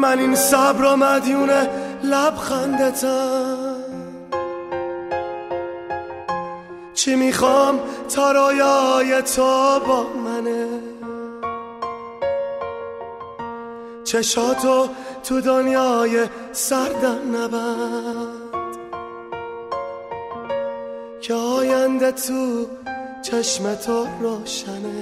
من این صبر و مدیون لبخندتم. چی میخوام تا رویای تو با منه، چشاتو تو دنیای سردم نبند که آینده تو چشم تو روشنه.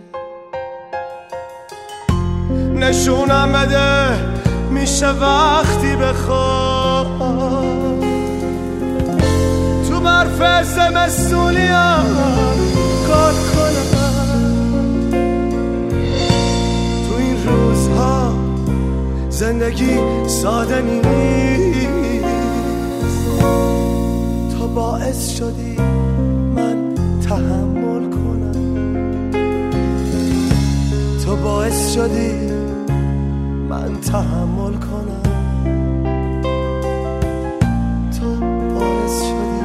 نشونم بده میشه وقتی بخوام تو برف زمستونیم کار کنم. تو این روزها زندگی ساده نیست، تو باعث شدی من تحمل کنم، تو باعث شدی من تحمل کنم، تو باعث شدی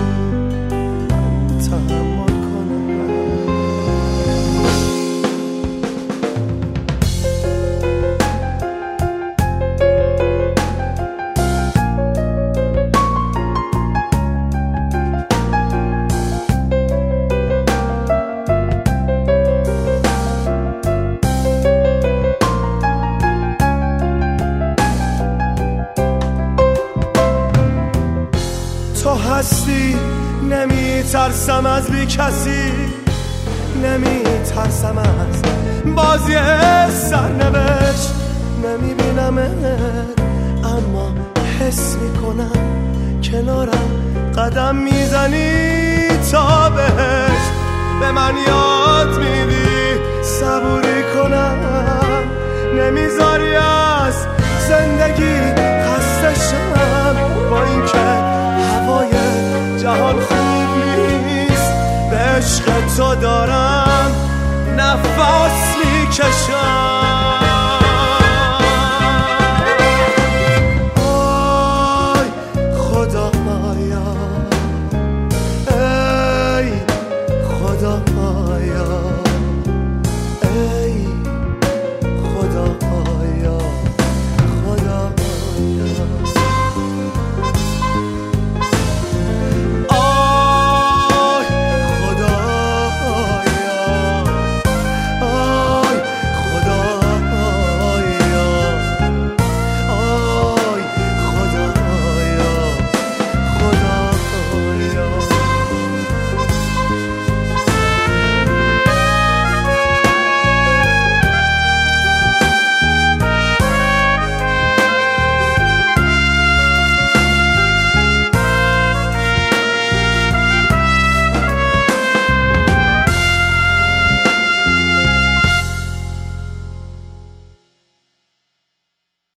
من تحمل کنم. تو هستی نمی ترسم از بی کسی، نمی ترسم از بازی سرنوشت. نمی بینمت اما حس میکنم کنارم قدم میزنی تا بهش. به من یاد میدی صبوری کنم، نمیذاری از زندگی خسته شم. با این که هوای جهان خوب نیست، به عشق تو دارم نفس